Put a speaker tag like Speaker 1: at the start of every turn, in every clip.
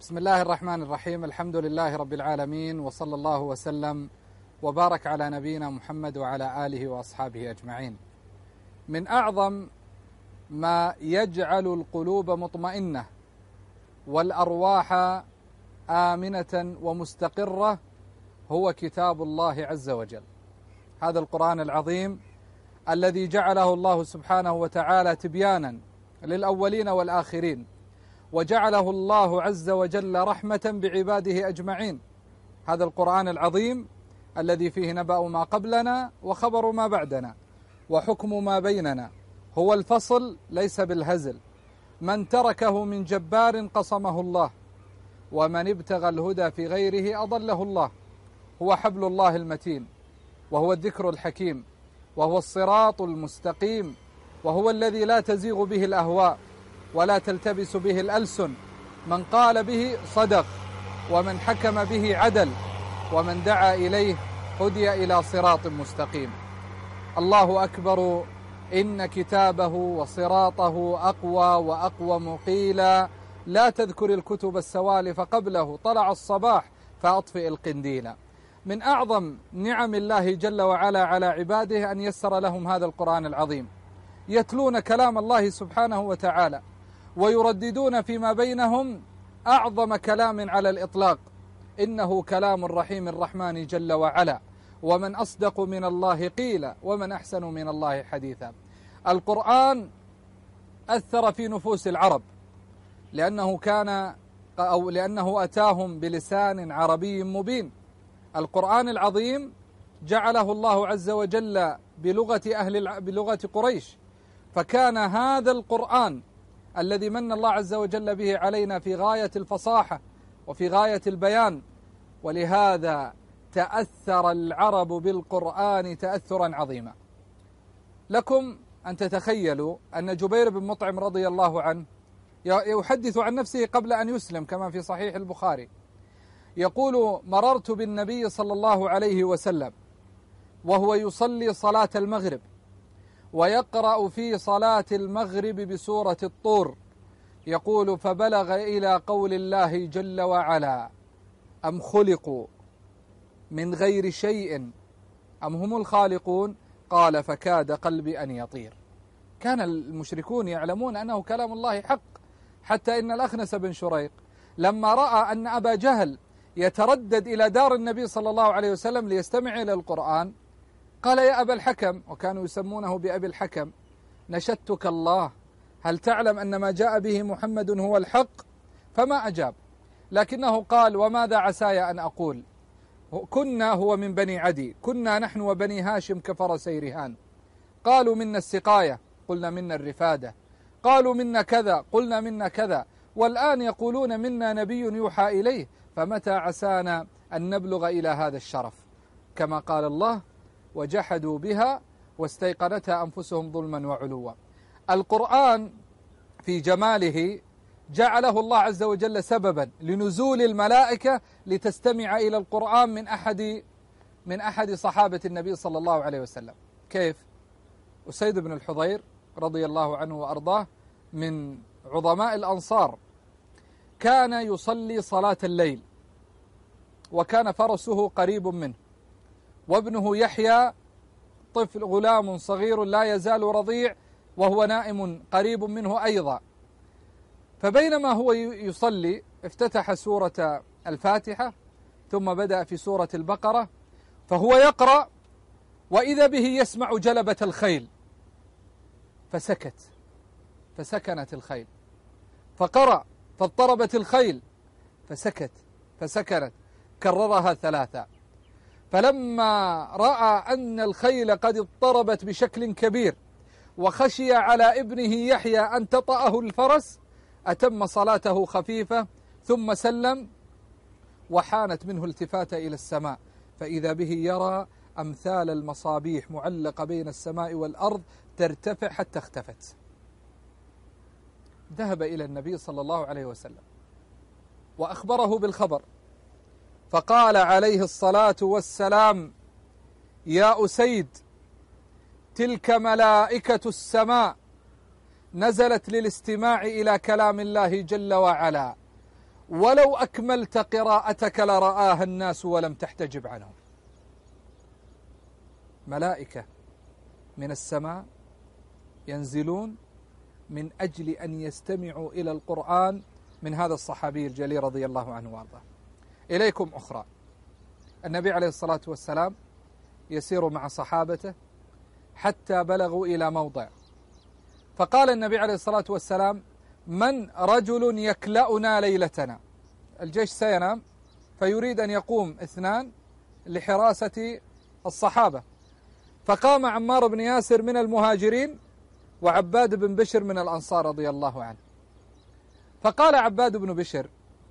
Speaker 1: بسم الله الرحمن الرحيم. الحمد لله رب العالمين، وصلى الله وسلم وبارك على نبينا محمد وعلى آله وأصحابه أجمعين. من أعظم ما يجعل القلوب مطمئنة والأرواح آمنة ومستقرة هو كتاب الله عز وجل، هذا القرآن العظيم الذي جعله الله سبحانه وتعالى تبيانا للأولين والآخرين، وجعله الله عز وجل رحمة بعباده أجمعين. هذا القرآن العظيم الذي فيه نبأ ما قبلنا وخبر ما بعدنا وحكم ما بيننا، هو الفصل ليس بالهزل. من تركه من جبار قصمه الله، ومن ابتغى الهدى في غيره أضله الله. هو حبل الله المتين، وهو الذكر الحكيم، وهو الصراط المستقيم، وهو الذي لا تزيغ به الأهواء ولا تلتبس به الألسن. من قال به صدق، ومن حكم به عدل، ومن دعا إليه هدي إلى صراط مستقيم. الله أكبر، إن كتابه وصراطه أقوى وأقوم قيلا. لا تذكر الكتب السوالف قبله، طلع الصباح فأطفئ القنديل. من أعظم نعم الله جل وعلا على عباده أن يسر لهم هذا القرآن العظيم، يتلون كلام الله سبحانه وتعالى ويرددون فيما بينهم أعظم كلام على الإطلاق، إنه كلام الرحيم الرحمن جل وعلا. ومن أصدق من الله قيلا، ومن أحسن من الله حديثا. القرآن أثر في نفوس العرب لأنه أتاهم بلسان عربي مبين. القرآن العظيم جعله الله عز وجل بلغة قريش، فكان هذا القرآن الذي من الله عز وجل به علينا في غاية الفصاحة وفي غاية البيان، ولهذا تأثر العرب بالقرآن تأثرا عظيما. لكم أن تتخيلوا أن جبير بن مطعم رضي الله عنه يحدث عن نفسه قبل أن يسلم كما في صحيح البخاري، يقول: مررت بالنبي صلى الله عليه وسلم وهو يصلي صلاة المغرب، ويقرأ في صلاة المغرب بسورة الطور، يقول: فبلغ إلى قول الله جل وعلا: أم خلقوا من غير شيء أم هم الخالقون؟ قال: فكاد قلبي أن يطير. كان المشركون يعلمون أنه كلام الله حق، حتى إن الأخنس بن شريق لما رأى أن أبا جهل يتردد إلى دار النبي صلى الله عليه وسلم ليستمع إلى القرآن قال: يا أبا الحكم، وكانوا يسمونه بأبي الحكم، نشدتك الله، هل تعلم أن ما جاء به محمد هو الحق؟ فما أجاب، لكنه قال: وماذا عساي أن أقول؟ هو من بني عدي، كنا نحن وبني هاشم كفرسي رهان، قالوا منا السقاية، قلنا منا الرفادة، قالوا منا كذا، قلنا منا كذا، والآن يقولون منا نبي يوحى إليه، فمتى عسانا أن نبلغ إلى هذا الشرف؟ كما قال الله: وجحدوا بها واستيقنتها أنفسهم ظلما وعلوا. القرآن في جماله جعله الله عز وجل سببا لنزول الملائكة لتستمع إلى القرآن من أحد صحابة النبي صلى الله عليه وسلم. كيف؟ أسيد بن الحضير رضي الله عنه وأرضاه من عظماء الأنصار، كان يصلي صلاة الليل، وكان فرسه قريب منه، وابنه يحيى طفل غلام صغير لا يزال رضيع وهو نائم قريب منه أيضا. فبينما هو يصلي افتتح سورة الفاتحة ثم بدأ في سورة البقرة، فهو يقرأ وإذا به يسمع جلبة الخيل، فسكنت الخيل، فقرأ فاضطربت الخيل، فسكنت، كررها 3. فلما رأى أن الخيل قد اضطربت بشكل كبير وخشي على ابنه يحيى أن تطأه الفرس، أتم صلاته خفيفة ثم سلم، وحانت منه التفات إلى السماء، فإذا به يرى أمثال المصابيح معلقة بين السماء والأرض ترتفع حتى اختفت. ذهب إلى النبي صلى الله عليه وسلم وأخبره بالخبر، فقال عليه الصلاة والسلام: يا أسيد، تلك ملائكة السماء نزلت للاستماع إلى كلام الله جل وعلا، ولو أكملت قراءتك لرآها الناس ولم تحتجب عنهم. ملائكة من السماء ينزلون من أجل أن يستمعوا إلى القرآن من هذا الصحابي الجليل رضي الله عنه وارضاه. إليكم أخرى، النبي عليه الصلاة والسلام يسير مع صحابته حتى بلغوا إلى موضع، فقال النبي عليه الصلاة والسلام: من رجل يكلأنا ليلتنا؟ الجيش سينام، فيريد أن يقوم اثنان لحراسة الصحابة، فقام عمار بن ياسر من المهاجرين وعباد بن بشر من الأنصار رضي الله عنه. فقال عباد بن بشر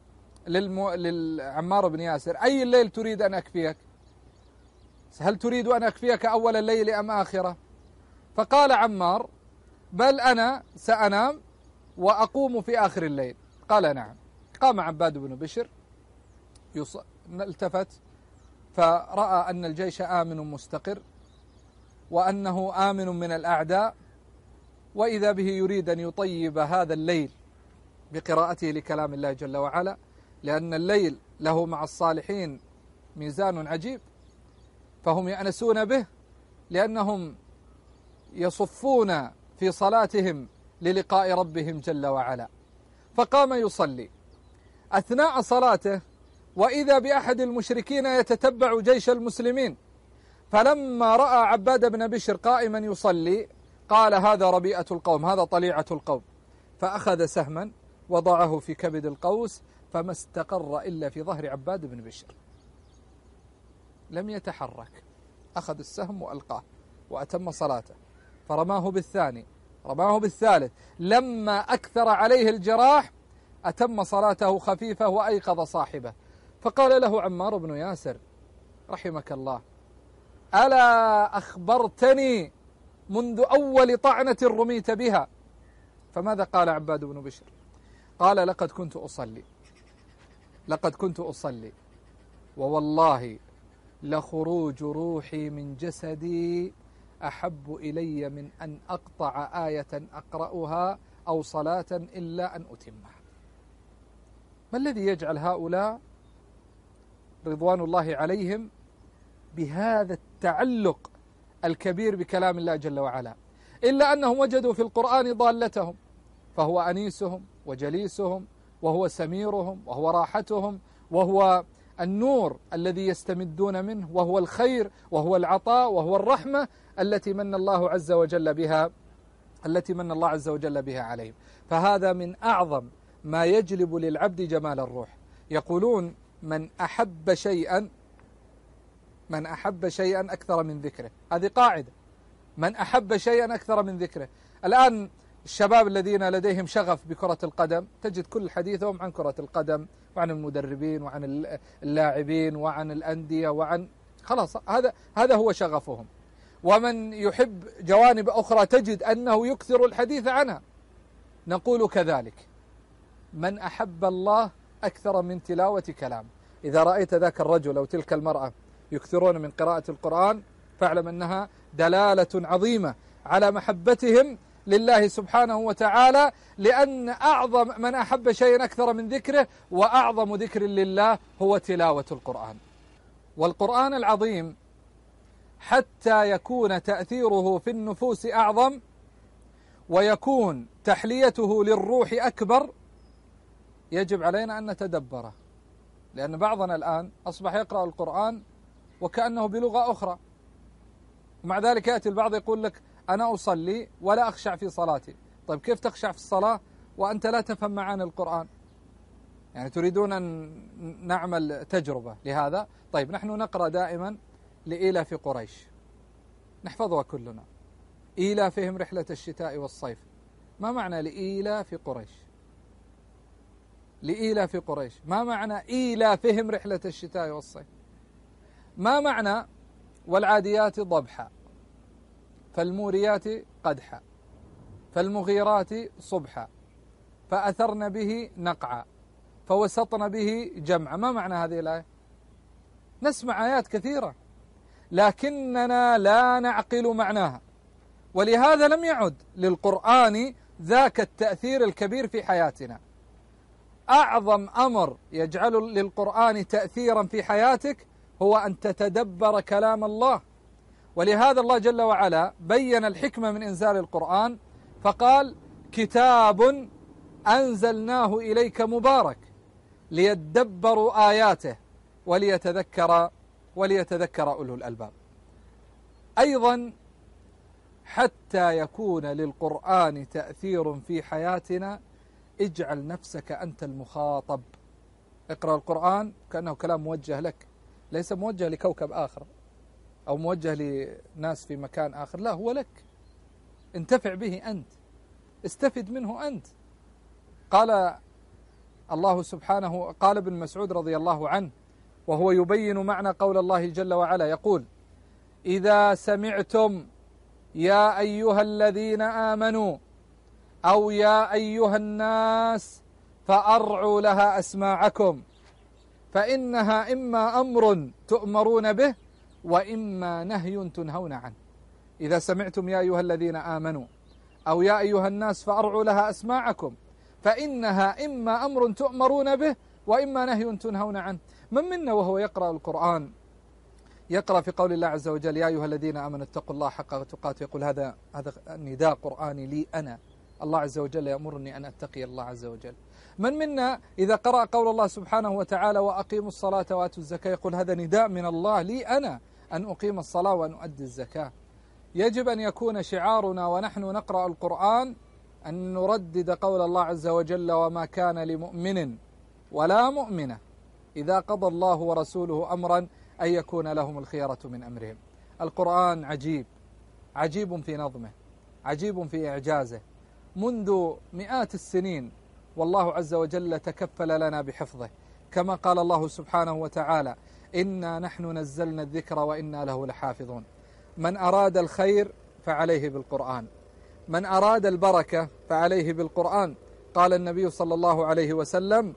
Speaker 1: للعمار بن ياسر: أي الليل تريد أن أكفيك؟ هل تريد أن أكفيك أول الليل أم آخرة؟ فقال عمار: بل أنا سأنام وأقوم في آخر الليل. قال: نعم. قام عباد بن بشر التفت فرأى أن الجيش آمن مستقر وأنه آمن من الأعداء، وإذا به يريد أن يطيب هذا الليل بقراءته لكلام الله جل وعلا، لأن الليل له مع الصالحين ميزان عجيب، فهم يأنسون به لأنهم يصفون في صلاتهم للقاء ربهم جل وعلا. فقام يصلي أثناء صلاته، وإذا بأحد المشركين يتتبع جيش المسلمين، فلما رأى عباد بن بشر قائما يصلي قال: هذا ربيئة القوم، هذا طليعة القوم. فأخذ سهما وضعه في كبد القوس، فما استقر إلا في ظهر عباد بن بشر، لم يتحرك. أخذ السهم وألقاه وأتم صلاته، فرماه بالثاني، رماه بالثالث، لما أكثر عليه الجراح أتم صلاته خفيفة وأيقظ صاحبه. فقال له عمار بن ياسر رحمك الله: ألا أخبرتني منذ أول طعنة رميت بها؟ فماذا قال عباد بن بشر؟ قال: لقد كنت أصلي ووالله لخروج روحي من جسدي أحب إلي من أن أقطع آية أقرأها أو صلاة إلا أن أتمها. ما الذي يجعل هؤلاء رضوان الله عليهم بهذا التعلق الكبير بكلام الله جل وعلا، إلا أنهم وجدوا في القرآن ضالتهم، فهو أنيسهم وجليسهم، وهو سميرهم، وهو راحتهم، وهو النور الذي يستمدون منه، وهو الخير، وهو العطاء، وهو الرحمة التي من الله عز وجل بها عليهم. فهذا من أعظم ما يجلب للعبد جمال الروح. يقولون: من أحب شيئا أكثر من ذكره. هذه قاعدة، من أحب شيئا أكثر من ذكره. الآن الشباب الذين لديهم شغف بكرة القدم تجد كل حديثهم عن كرة القدم وعن المدربين وعن اللاعبين وعن الأندية وعن خلاص، هذا هو شغفهم. ومن يحب جوانب أخرى تجد أنه يكثر الحديث عنها. نقول كذلك: من أحب الله أكثر من تلاوة كلام. إذا رأيت ذاك الرجل أو تلك المرأة يكثرون من قراءة القرآن فاعلم أنها دلالة عظيمة على محبتهم لله سبحانه وتعالى، لأن أعظم من أحب شيئا أكثر من ذكره، وأعظم ذكر لله هو تلاوة القرآن. والقرآن العظيم حتى يكون تأثيره في النفوس أعظم ويكون تحليته للروح أكبر يجب علينا أن نتدبره، لأن بعضنا الآن أصبح يقرأ القرآن وكأنه بلغة أخرى، ومع ذلك يأتي البعض يقول لك: أنا أصلي ولا أخشع في صلاتي. طيب كيف تخشع في الصلاة وأنت لا تفهم معاني القرآن؟ يعني تريدون أن نعمل تجربة لهذا؟ طيب نحن نقرأ دائما لإيلاف قريش، نحفظها كلنا: إيلافهم رحلة الشتاء والصيف. ما معنى لإيلاف قريش؟ لإيلاف قريش ما معنى إيلافهم رحلة الشتاء والصيف؟ ما معنى والعاديات ضبحا فالموريات قدحا فالمغيرات صبحا فأثرن به نقعا فوسطن به جمعا؟ ما معنى هذه الآية؟ نسمع آيات كثيرة لكننا لا نعقل معناها، ولهذا لم يعد للقرآن ذاك التأثير الكبير في حياتنا. أعظم أمر يجعل للقرآن تأثيرا في حياتك هو أن تتدبر كلام الله. ولهذا الله جل وعلا بين الحكمة من إنزال القرآن فقال: كتاب أنزلناه إليك مبارك ليدبروا آياته وليتذكر أولو الألباب. أيضا حتى يكون للقرآن تأثير في حياتنا اجعل نفسك أنت المخاطب. اقرأ القرآن كأنه كلام موجه لك، ليس موجه لكوكب آخر أو موجه لناس في مكان آخر، لا، هو لك. انتفع به أنت، استفد منه أنت. قال الله سبحانه، قال ابن مسعود رضي الله عنه وهو يبين معنى قول الله جل وعلا، يقول: إذا سمعتم يا أيها الذين آمنوا أو يا أيها الناس فأرعوا لها أسماعكم فإنها إما أمر تؤمرون به وإما نهي تنهون عنه. إذا سمعتم يا أيها الذين آمنوا أو يا أيها الناس فأرعوا لها أسماعكم فإنها إما أمر تؤمرون به وإما نهي تنهون عنه. من منا وهو يقرأ القرآن يقرأ في قول الله عز وجل: يا أيها الذين آمنوا اتقوا الله حق تقاته، يقول هذا نداء قرآني لي أنا، الله عز وجل يأمرني أن أتقي الله عز وجل. من منا إذا قرأ قول الله سبحانه وتعالى: وأقيموا الصلاة وآتوا الزكاة، يقول هذا نداء من الله لي أنا أن أقيم الصلاة وأن أؤدي الزكاة. يجب أن يكون شعارنا ونحن نقرأ القرآن أن نردد قول الله عز وجل: وما كان لمؤمن ولا مؤمنة إذا قضى الله ورسوله أمرا أن يكون لهم الخيرة من أمرهم. القرآن عجيب، عجيب في نظمه، عجيب في إعجازه. منذ مئات السنين والله عز وجل تكفل لنا بحفظه، كما قال الله سبحانه وتعالى: إنا نحن نزلنا الذكر وإنا له لحافظون. من أراد الخير فعليه بالقرآن، من أراد البركة فعليه بالقرآن. قال النبي صلى الله عليه وسلم: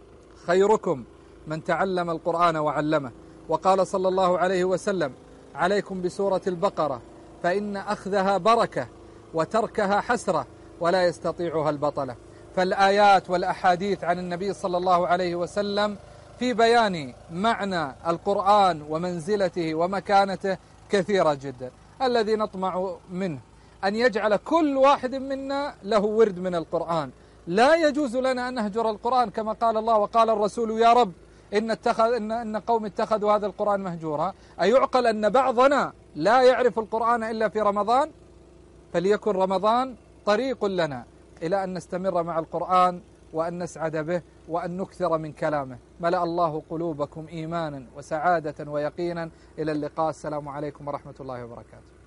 Speaker 1: خيركم من تعلم القرآن وعلمه. وقال صلى الله عليه وسلم: عليكم بسورة البقرة فإن أخذها بركة وتركها حسرة ولا يستطيعها البطلة. فالآيات والأحاديث عن النبي صلى الله عليه وسلم في بيان معنى القرآن ومنزلته ومكانته كثيرة جدا. الذي نطمع منه أن يجعل كل واحد منا له ورد من القرآن. لا يجوز لنا أن نهجر القرآن، كما قال الله وقال الرسول: يا رب إن قوم اتخذوا هذا القرآن مهجورا. أيعقل أن بعضنا لا يعرف القرآن إلا في رمضان؟ فليكن رمضان طريق لنا إلى أن نستمر مع القرآن وأن نسعد به وأن نكثر من كلامه. ملأ الله قلوبكم إيمانا وسعادة ويقينا. إلى اللقاء، السلام عليكم ورحمة الله وبركاته.